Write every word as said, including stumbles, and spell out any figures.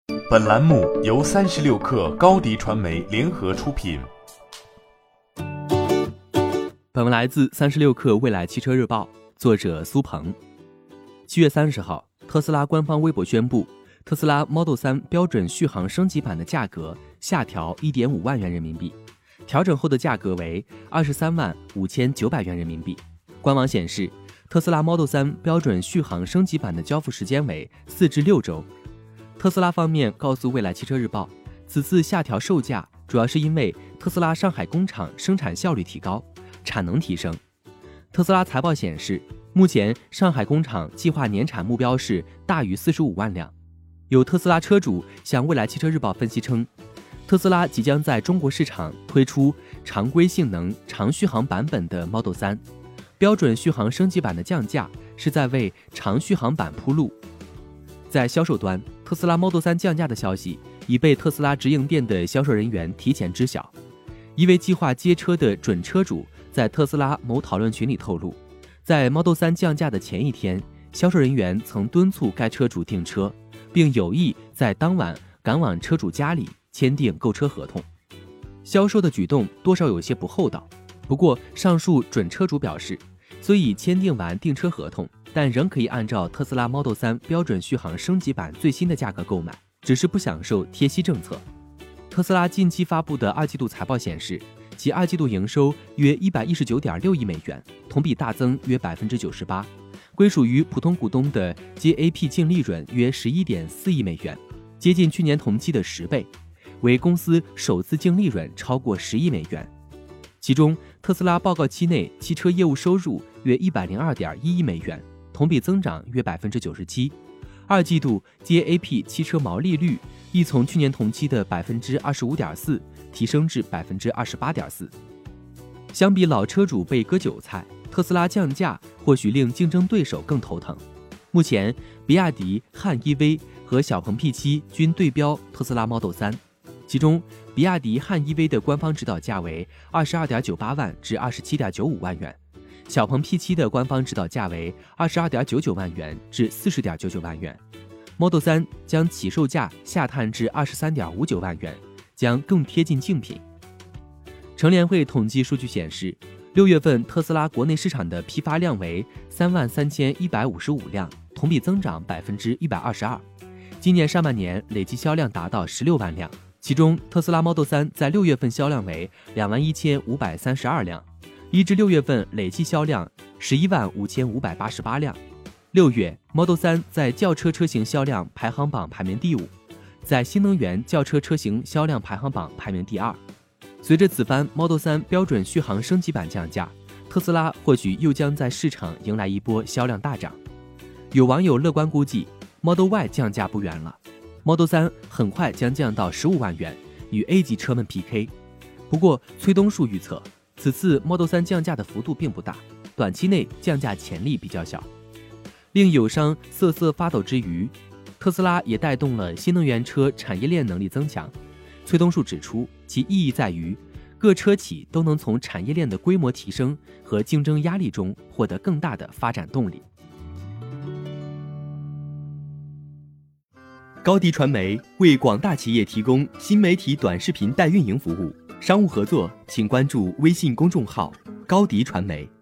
本栏目由三十六氪高迪传媒联合出品。 本文来自三十六氪未来汽车日报，作者苏鹏。七月三十号，特斯拉官方微博宣布，特斯拉 Model 三标准续航升级版的价格下调 一点五万元人民币，调整后的价格为二十三万五千九百元人民币。官网显示，特斯拉 Model 三标准续航升级版的交付时间为四至六周。特斯拉方面告诉未来汽车日报，此次下调售价主要是因为特斯拉上海工厂生产效率提高，产能提升。特斯拉财报显示，目前上海工厂计划年产目标是大于四十五万辆。有特斯拉车主向未来汽车日报分析称，特斯拉即将在中国市场推出常规性能长续航版本的 Model 三，标准续航升级版的降价是在为长续航版铺路。在销售端，特斯拉 Model 三降价的消息已被特斯拉直营店的销售人员提前知晓。一位计划接车的准车主在特斯拉某讨论群里透露，在 Model 三降价的前一天，销售人员曾敦促该车主订车，并有意在当晚赶往车主家里签订购车合同。销售的举动多少有些不厚道，不过上述准车主表示，虽已签订完订车合同，但仍可以按照特斯拉 Model 三标准续航升级版最新的价格购买，只是不享受贴息政策。特斯拉近期发布的二季度财报显示，其二季度营收约一百一十九点六亿美元，同比大增约 百分之九十八， 归属于普通股东的 G A P 净利润约 十一点四亿美元，接近去年同期的十倍，为公司首次净利润超过十亿美元。其中，特斯拉报告期内汽车业务收入约一百零二点一亿美元，同比增长约 百分之九十七。二季度 G A P 汽车毛利率亦从去年同期的 百分之二十五点四 提升至 百分之二十八点四。相比老车主被割韭菜，特斯拉降价或许令竞争对手更头疼。目前，比亚迪汉 E V 和小鹏 P 七 均对标特斯拉 Model 三，其中比亚迪汉 E V 的官方指导价为 二十二点九八万至二十七点九五万元，小鹏 P 七 的官方指导价为 二十二点九九万元至四十点九九万元。Model 三将起售价下探至 二十三点五九万元，将更贴近竞品。乘联会统计数据显示，六月份特斯拉国内市场的批发量为三万三千一百五十五辆，同比增长 百分之一百二十二。今年上半年累计销量达到十六万辆，其中特斯拉 Model 三在六月份销量为两万一千五百三十二辆，一至六月份累计销量十一万五千五百八十八辆。六月 Model 三在轿车车型销量排行榜排名第五，在新能源轿车车型销量排行榜排名第二。随着此番 Model 三标准续航升级版降价，特斯拉或许又将在市场迎来一波销量大涨。有网友乐观估计 Model Y 降价不远了， Model 三很快将降到十五万元，与 A 级车们 P K。 不过崔东树预测，此次 Model 三降价的幅度并不大，短期内降价潜力比较小。令友商瑟瑟发抖之余，特斯拉也带动了新能源车产业链能力增强。崔东树指出，其意义在于各车企都能从产业链的规模提升和竞争压力中获得更大的发展动力。高迪传媒为广大企业提供新媒体短视频代运营服务，商务合作请关注微信公众号高迪传媒。